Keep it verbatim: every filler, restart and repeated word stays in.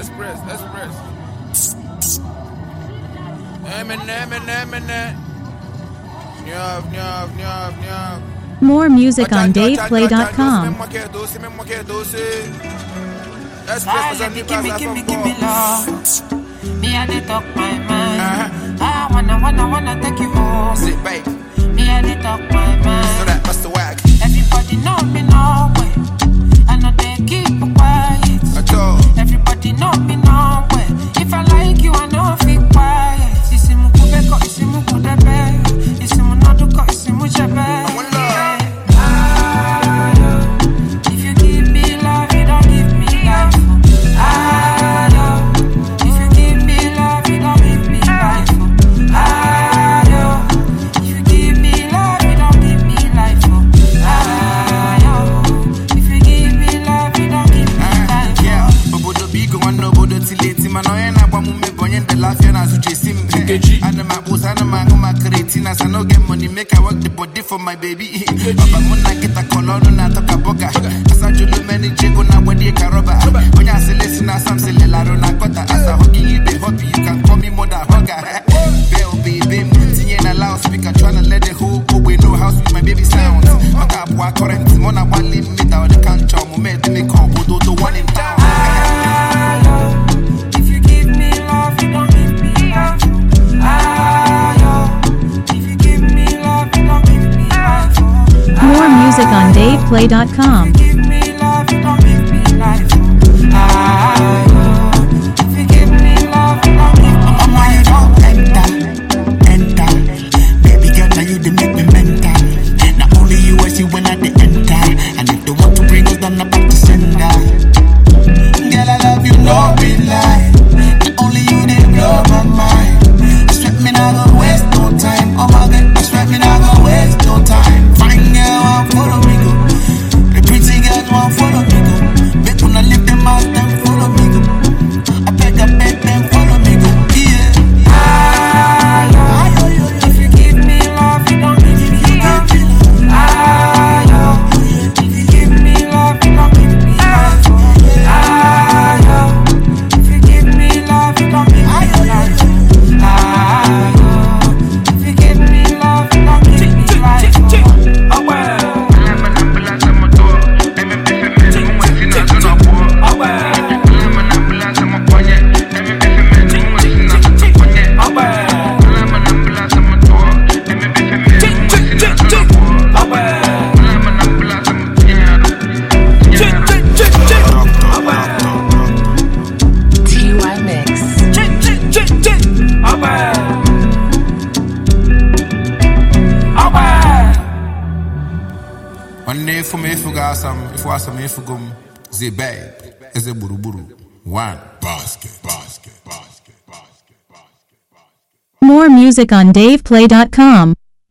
Express, express. Eminem, Eminem. Nyav, nyav, nyav, nyav. More music on Dave Play dot com. Gimme, gimme, gimme love. Me and they talk my mind. Uh-huh. I wanna, wanna, wanna take you home. Sit back. Me and they talk my mind. So that must the whack. Everybody know me no way. I know they keep quiet. At all. Everybody know me no way. If I like you, I know feel quiet. Isimu kubeko, isimu kudebe. Isimu naduko, isimu chebe. I no get money, make I work the body for my baby. Baba muna get a color, na toka boga. Asa julu many jigo na wedi a caroba. When you say listen, I some say la rona kota. Asa hugging you, be happy, you can call me mother hugger. Bell baby, tinye na loudspeaker, tryna let the whole go we know house with my baby sounds. Maka apwa current, mona one leave me down the can't me make me call do the one in town. If you give me love, you don't give me love. More music on Dave Play dot com. Give me love, you don't give me life. Ah, if you give me love, you don't give me life. Mama, you don't enter, enter. Baby girl, now you they make me mental. Not only you, I see when I they enter. And if they want to bring us down, I'm back to sender. Girl, I love you, no be lie. Not only you, they blow my mind. I swear me not gonna waste no time. Oh my God, I swear me not gonna waste no time. Fine girl, want follow me go. The pretty girls want follow me go. Make wanna lift them out, them follow me go. I beg, I beg them follow me go. Yeah. Ah, yo, yo, if you give me love, you don't give me love. Ah, yo, if you give me love, you don't give me love. Ah, yo, if you give me love, you don't give me love. Ah, yo, if you give me love, you don't give me life. Oh well. For me, if you got some, if you got some, if you go, the bag is a buru buru. One basket, basket, basket, basket, basket, basket. More music on Dave Play dot com.